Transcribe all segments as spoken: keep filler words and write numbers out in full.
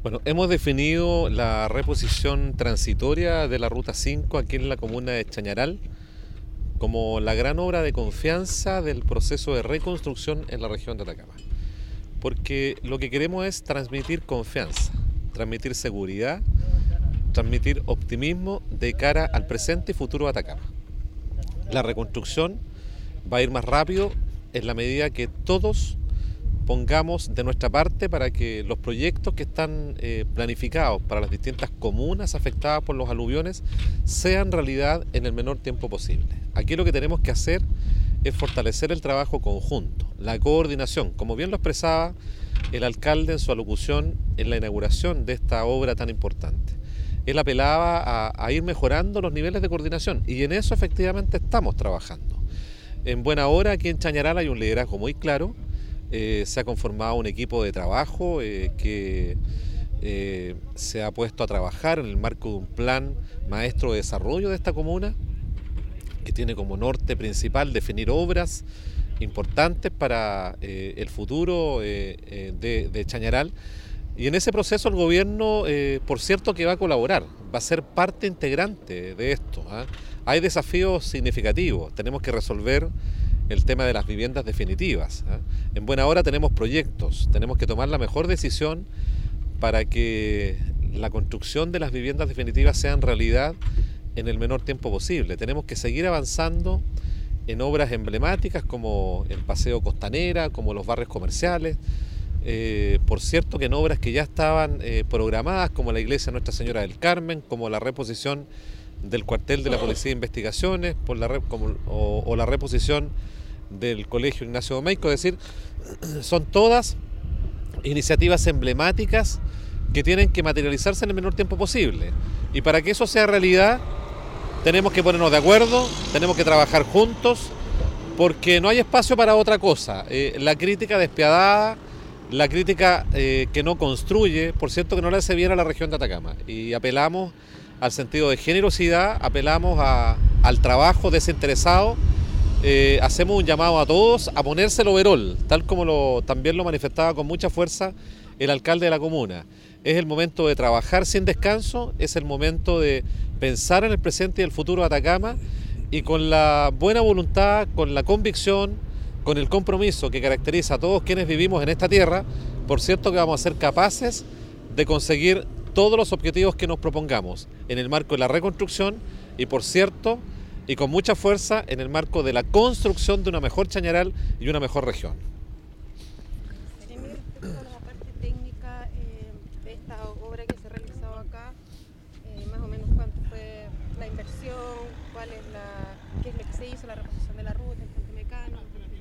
Bueno, hemos definido la reposición transitoria de la Ruta cinco aquí en la comuna de Chañaral como la gran obra de confianza del proceso de reconstrucción en la región de Atacama. Porque lo que queremos es transmitir confianza, transmitir seguridad, transmitir optimismo de cara al presente y futuro de Atacama. La reconstrucción va a ir más rápido en la medida que todos pongamos de nuestra parte para que los proyectos que están eh, planificados para las distintas comunas afectadas por los aluviones sean realidad en el menor tiempo posible. Aquí lo que tenemos que hacer es fortalecer el trabajo conjunto, la coordinación, como bien lo expresaba el alcalde en su alocución en la inauguración de esta obra tan importante. Él apelaba a, a ir mejorando los niveles de coordinación y en eso efectivamente estamos trabajando. En buena hora aquí en Chañaral hay un liderazgo muy claro. Eh, se ha conformado un equipo de trabajo eh, que eh, se ha puesto a trabajar en el marco de un plan maestro de desarrollo de esta comuna, que tiene como norte principal definir obras importantes para eh, el futuro eh, eh, de, de Chañaral. Y en ese proceso el gobierno, eh, por cierto, que va a colaborar, va a ser parte integrante de esto, ¿eh? Hay desafíos significativos, tenemos que resolver el tema de las viviendas definitivas, ¿eh? En buena hora tenemos proyectos, tenemos que tomar la mejor decisión para que la construcción de las viviendas definitivas sean realidad en el menor tiempo posible. Tenemos que seguir avanzando en obras emblemáticas como el Paseo Costanera, como los barrios comerciales, eh, por cierto que en obras que ya estaban eh, programadas como la iglesia Nuestra Señora del Carmen, como la reposición del cuartel de la Policía de Investigaciones por la, como, o, o la reposición del Colegio Ignacio Domeyko, es decir, son todas iniciativas emblemáticas que tienen que materializarse en el menor tiempo posible. Y para que eso sea realidad, tenemos que ponernos de acuerdo, tenemos que trabajar juntos, porque no hay espacio para otra cosa. Eh, la crítica despiadada, la crítica eh, que no construye, por cierto que no le hace bien a la región de Atacama. Y apelamos al sentido de generosidad, apelamos a, al trabajo desinteresado, eh, hacemos un llamado a todos a ponerse el overol, tal como lo, también lo manifestaba con mucha fuerza el alcalde de la comuna. Es el momento de trabajar sin descanso, es el momento de pensar en el presente y el futuro de Atacama y con la buena voluntad, con la convicción, con el compromiso que caracteriza a todos quienes vivimos en esta tierra, por cierto que vamos a ser capaces de conseguir todos los objetivos que nos propongamos en el marco de la reconstrucción y, por cierto, y con mucha fuerza en el marco de la construcción de una mejor Chañaral y una mejor región. Respecto a la parte técnica eh, de esta obra que se ha realizado acá, eh, más o menos cuánto fue la inversión, cuál es la, qué es lo que se hizo, la reposición de la ruta, el puente mecánico.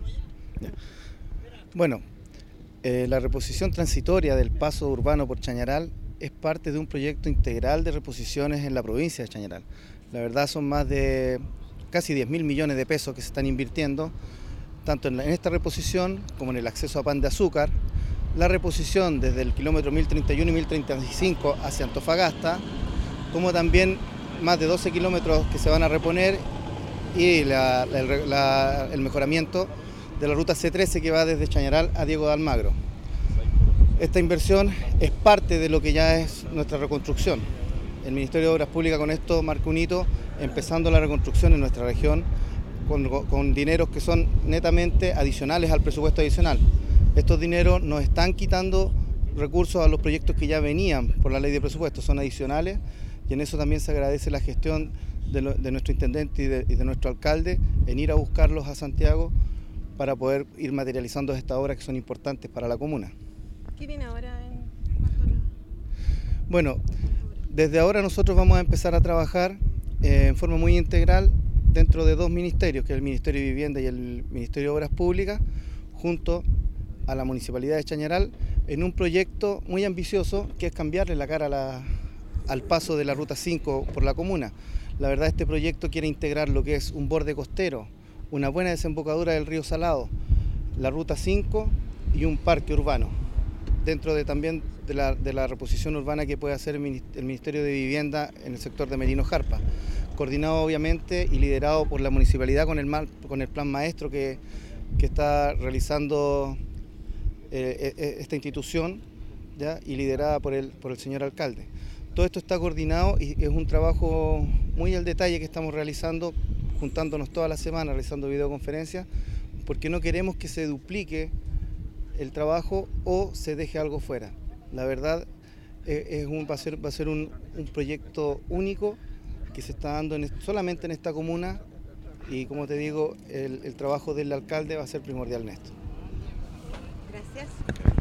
Bueno, eh, la reposición transitoria del paso urbano por Chañaral es parte de un proyecto integral de reposiciones en la provincia de Chañaral. La verdad son más de casi diez mil millones de pesos que se están invirtiendo, tanto en, la, en esta reposición como en el acceso a pan de azúcar, la reposición desde el kilómetro mil treinta y uno y mil treinta y cinco hacia Antofagasta, como también más de doce kilómetros que se van a reponer y la, la, la, el mejoramiento de la ruta C trece que va desde Chañaral a Diego de Almagro. Esta inversión es parte de lo que ya es nuestra reconstrucción. El Ministerio de Obras Públicas con esto marca un hito, empezando la reconstrucción en nuestra región con, con dineros que son netamente adicionales al presupuesto adicional. Estos dineros nos están quitando recursos a los proyectos que ya venían por la ley de presupuesto, son adicionales y en eso también se agradece la gestión de, lo, de nuestro intendente y de, y de nuestro alcalde en ir a buscarlos a Santiago para poder ir materializando estas obras que son importantes para la comuna. ¿Qué viene ahora en cuanto a la... Bueno, desde ahora nosotros vamos a empezar a trabajar eh, en forma muy integral dentro de dos ministerios, que es el Ministerio de Vivienda y el Ministerio de Obras Públicas, junto a la Municipalidad de Chañaral, en un proyecto muy ambicioso que es cambiarle la cara a la, al paso de la Ruta cinco por la comuna. La verdad, este proyecto quiere integrar lo que es un borde costero, una buena desembocadura del río Salado, la Ruta cinco y un parque urbano, dentro de también de la, de la reposición urbana que puede hacer el Ministerio de Vivienda en el sector de Merino Jarpa, coordinado obviamente y liderado por la municipalidad con el, con el plan maestro que, que está realizando eh, esta institución ¿ya? Y liderada por el, por el señor alcalde. Todo esto está coordinado y es un trabajo muy al detalle que estamos realizando, juntándonos toda la semana, realizando videoconferencias, porque no queremos que se duplique el trabajo o se deje algo fuera. La verdad eh, es un, va a ser, va a ser un, un proyecto único que se está dando en, solamente en esta comuna y, como te digo, el, el trabajo del alcalde va a ser primordial en esto. Gracias.